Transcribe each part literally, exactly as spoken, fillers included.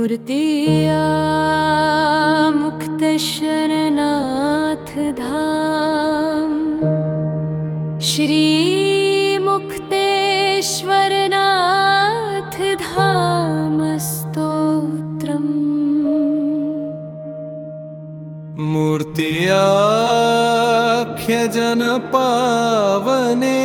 मूर्तिया मुक्तेश्वरनाथ धाम, श्री मुक्तेश्वरनाथ धाम स्तोत्रम्। मूर्त्याख्यजन पावने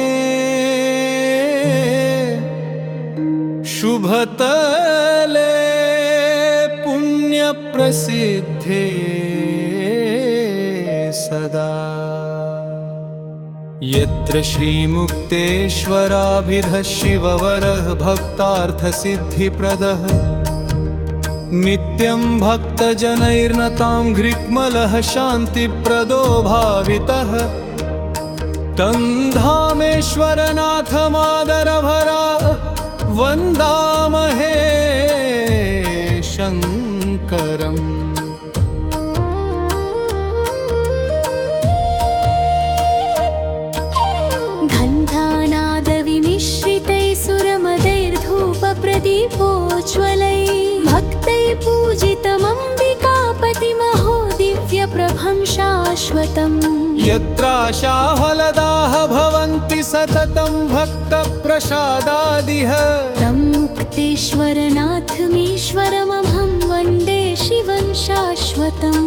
शुभतले पुण्य प्रसिद्धे सदा, यत्र श्रीमुक्तेश्वराभिधः शिववरः भक्तार्थसिद्धिप्रदः, नित्यं भक्तजनैर्नतां घ्रिक्मलः शान्तिप्रदो भावितः, तं धामेश्वरनाथमादरभरा वन्दामहे शङ्करम्। गन्धानादविमिश्रितैः सुरमदैर्धूपप्रदीपोज्ज्वलैः, भक्तैः पूजितमम्बिकापतिमहो दिव्यप्रभं शाश्वतम्। यत्राशाफलदाः भवन्ति सततं भक्तप्रसादादिह, तं मुक्तेश्वरनाथमीश्वरमहं वन्दे शिवं शाश्वतम्।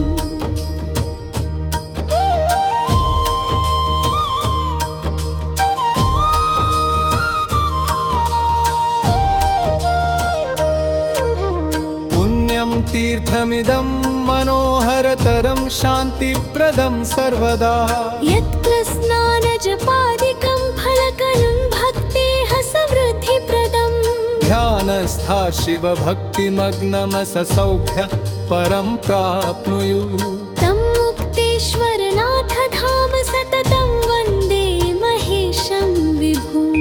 पुण्यं तीर्थमिदं मनोहरतरं शान्तिप्रदं सर्वदा, यत्र स्नानजपादिकं फलकरं भक्तेः समृद्धिप्रदम्। ध्यानस्था शिवभक्तिमग्नमससौख्य परं प्राप्नुयुः, तं मुक्तेश्वरनाथ धाम सततं वन्दे महेशं विभुम्।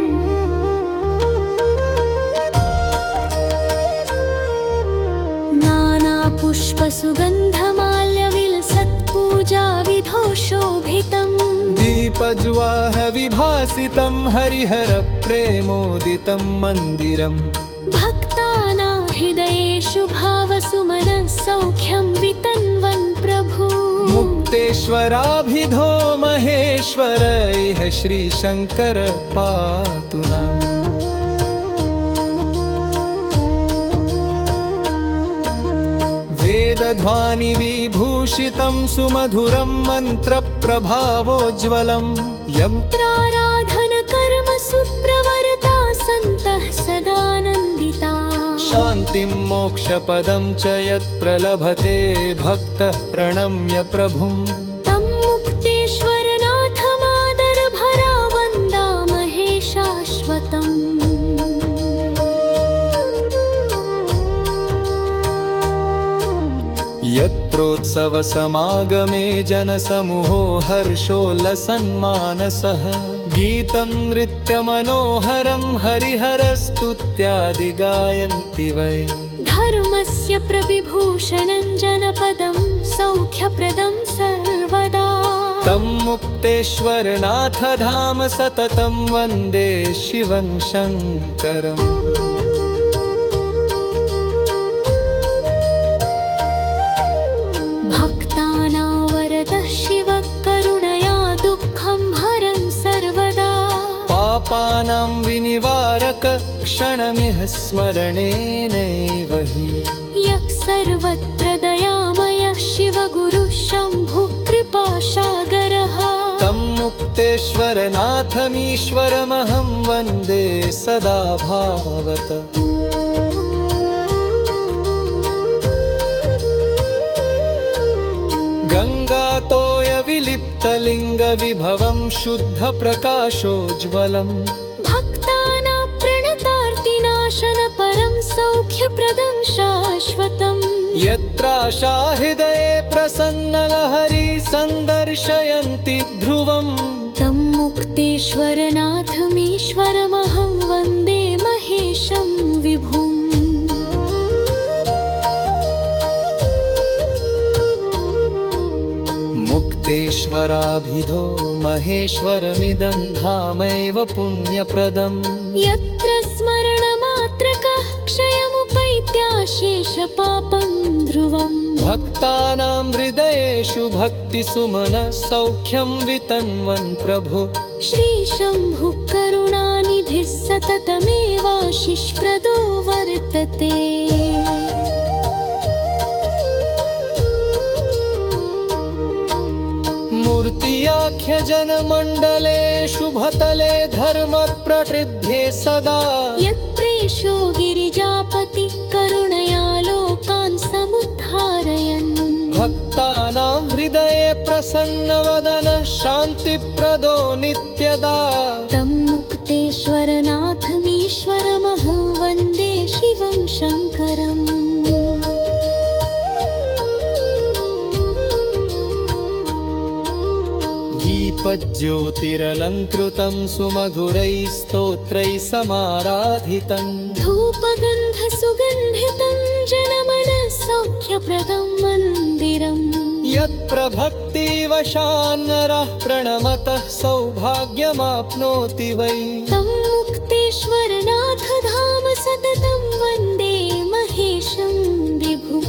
नानापुष्पसुगन्धमाल्यविलसत्पूजाविधौ शोभितम्, दीपज्वाह विभासितं हरिहरप्रेमोदितं मन्दिरम्। भक्तानां हृदयेषु भावसुमनः सौख्यं वितन्वन् प्रभु, मुक्तेश्वराभिधो महेश्वरैः श्रीशङ्कर पातु नः। वेदध्वानिविभूषितं सुमधुरं मन्त्रप्रभावोज्ज्वलं, यन्त्राराधनकर्मसु प्रवरता सन्तः सदानन्दिता। शान्तिं मोक्षपदं च यत्प्रलभते भक्तः प्रणम्य प्रभुम्, तं मुक्तेश्वरनाथमादरभरा वन्दामहे शाश्वतम्। यत्रोत्सवसमागमे जनसमूहो हर्षोल्लसन्मानसः, गीतं नृत्यमनोहरं हरिहरस्तुत्यादि गायन्ति वै। धर्मस्य प्रविभूषणं जनपदं सौख्यप्रदं सर्वदा, तं मुक्तेश्वरनाथ धाम सततं वन्दे शिवं शङ्करम्। भक्तानां वरदः शिवः करुणया दुःखं हरं सर्वदा, पापानां विनिवारक क्षणमिह स्मरणेनैव हि, यः सर्वत्र दयामयः शिवगुरुः शम्भुः कृपासागरः। तं मुक्तेश्वरनाथमीश्वरमहं वन्दे सदा भावत। गङ्गातोयविलिप्तलिङ्गविभवं शुद्धप्रकाशोज्ज्वलम्, भक्तानां प्रणतार्तिनाशनपरं सौख्यप्रदं शाश्वतम्। यत्राशा हृदये प्रसन्नलहरी सन्दर्शयन्ति ध्रुवम्, तं मुक्तेश्वरनाथमीश्वरमहं वन्दे महेशं विभुम्। मुक्तेश्वराभिधो महेश्वरमिदं धामैव पुण्यप्रदम्, यत्र स्मरणमात्रकः क्षयमुपैत्याश शेषपापं ध्रुवम् भक्तानां हृदयेषु भक्तिसुमनः सौख्यं वितन्वन् प्रभु श्रीशम्भुः करुणानिधिः सततमेवाशिष्प्रदो वर्तते मूर्त्याख्यजनमण्डलेषु भतले धर्मप्रवृद्धे सदा यत्प्रेषो गिरिजापति करुणया लोकान् समुद्धारयन् भक्तानां हृदये प्रसन्नवदनः शान्तिप्रदो नित्यदा तं मुक्तेश्वरनाथमीश्वरमहं वन्दे शिवं शङ्करम् दीपज्योतिरलङ्कृतं सुमधुरैः स्तोत्रैः समाराधितं धूपगन्धसुगन्धितं जनमनः सौख्यप्रदं मन्दिरम् यत्प्रभक्तिवशान्नरः प्रणमतः सौभाग्यमाप्नोति वै तं मुक्तेश्वरनाथ धाम सततं वन्दे महेशं विभुम्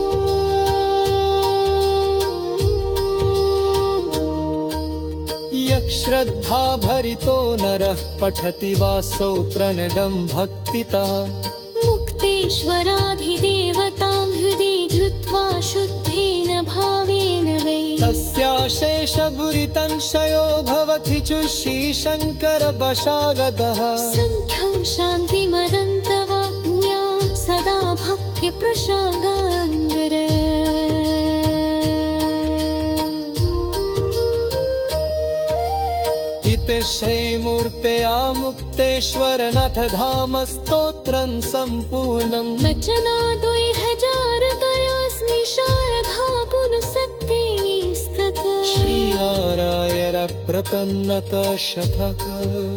यः श्रद्धाभरितो नरः पठति वा स्तोत्रनिदं भक्तितः मुक्तेश्वराधिदेवतां हृदि धृत्वा शुद्धेन भावेन वै तस्याशेषभुरितंशयो भवति श्रीशङ्करवशागतः सङ्ख्यं शान्तिमदन्तवाप्नुया सदा भक्तिप्रसादाङ्गर इति श्रीमूर्त्या मुक्तेश्वरनाथ धाम स्तोत्रं सम्पूर्णम् वचनाद्वै हजार तयास्मि शारदा पुनः श्रीनारायण प्रपन्नत शतक